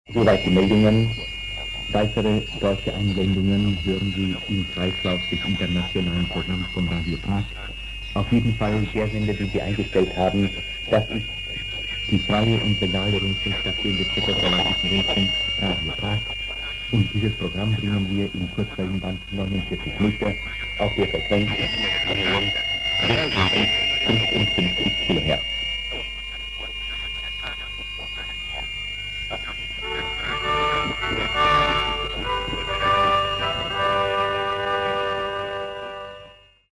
Soweit die Meldungen. Weitere deutsche Einwendungen hören Sie im Kreislauf des internationalen Programms von Radio Prag. Auf jeden Fall der Sender, den Sie eingestellt haben, das ist die freie und legale Rundfunkstation des Tschechoslowakischen Rundfunks Radio Prag. Und dieses Programm bringen wir im Kurzwellenband 49 Meter auf der Frequenz 55 kHz.